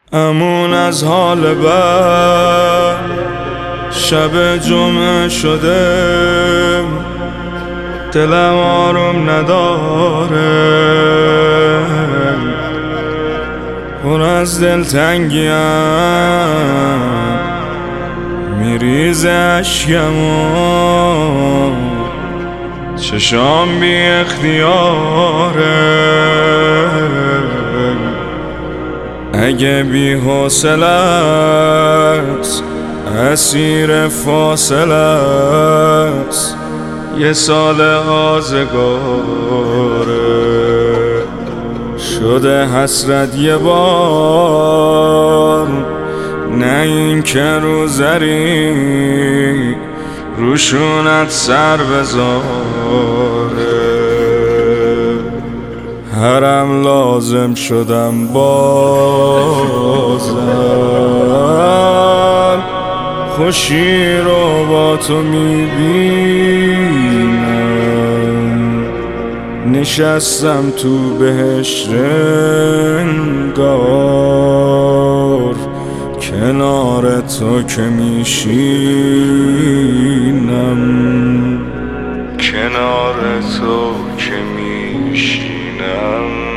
امون از حال بد شب جمعه شده، دلم آروم نداره، پر از دلتنگیم، میریزه اشکمو، چشام بی اختیاره. اگه بی حوصله است، اسیر فاصله است، یه سال آزگاره، شده حسرت یه بار، نه این که رو زری روشونت سر بذاره. هرم لازم شدم بازم، خوشی رو با تو میبینم، نشستم تو بهشت انگار، کنار تو که میشینم، کنار تو که میشینم.